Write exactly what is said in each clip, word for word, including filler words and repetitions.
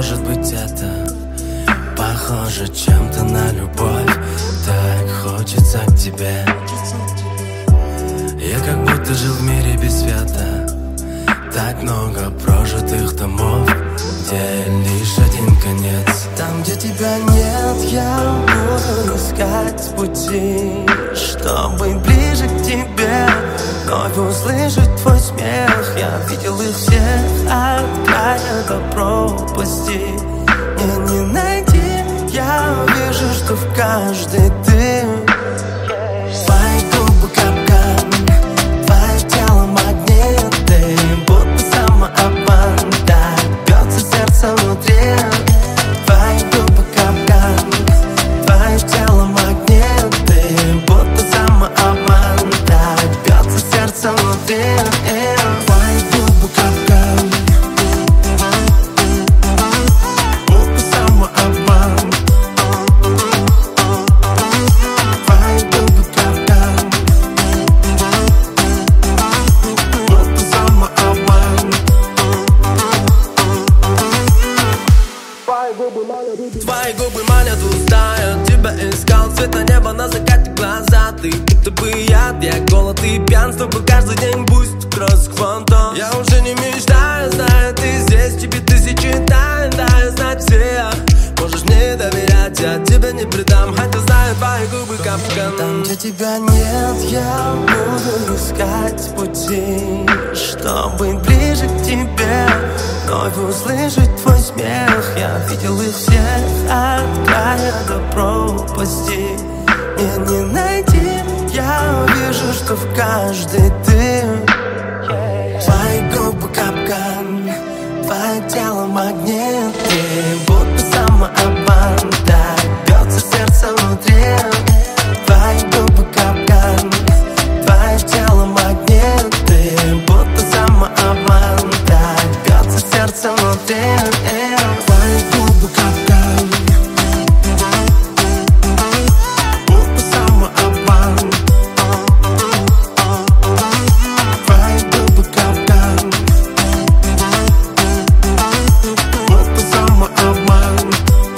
может быть это похоже чем-то на любовь. Так хочется к тебе. Я как будто жил в мире без света. Так много прожитых домов, где лишь один конец. Там, где тебя нет, я буду искать пути, чтобы ближе к тебе, вновь услышать твой смех. Я видел их всех от края до пропасти. Мне не найти, я вижу, что в каждой ты. Твои губы капкан, твое тело магнит, ты будто самообман, так бьется сердце внутри. Твои губы капкан, твое тело магнит, ты будто самообман, так бьется сердце внутри. Твои губы капкан, будто самообман. Твои губы капкан, будто самообман. Твои губы манят, устают. Тебя искал, цвета неба на закате глаза. Ты будто бы яд, я голод и пьянство. Каждый день пусть кросс фонтан. Я уже не мечтаю, знаю, ты здесь. Тебе тысячи тайн, дай знать все. Можешь мне доверять, я тебя не предам, хотя знаю, твои губы капкан. Там, где тебя нет, я буду искать пути, чтобы ближе к тебе, вновь услышать твой смех. Я видел их всех от края до пропасти. Мне не найти, я вижу, что в каждой ты. Твои губы капкан, твое тело магнит, ты будто самообман, так бьется сердце внутри. Твои губы капкан, твое тело магнит, ты будто самообман, так бьется сердце внутри. Твои губы капкан, будто самообман. Твои губы капкан, будто самообман.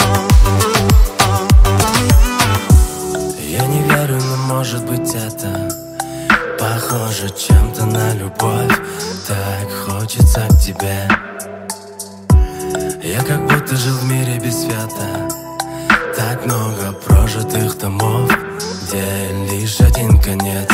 Я не верю, но может быть это похоже чем-то на любовь. Так хочется к тебе. Я как будто жил в мире без света. Так много прожитых домов, где лишь один конец.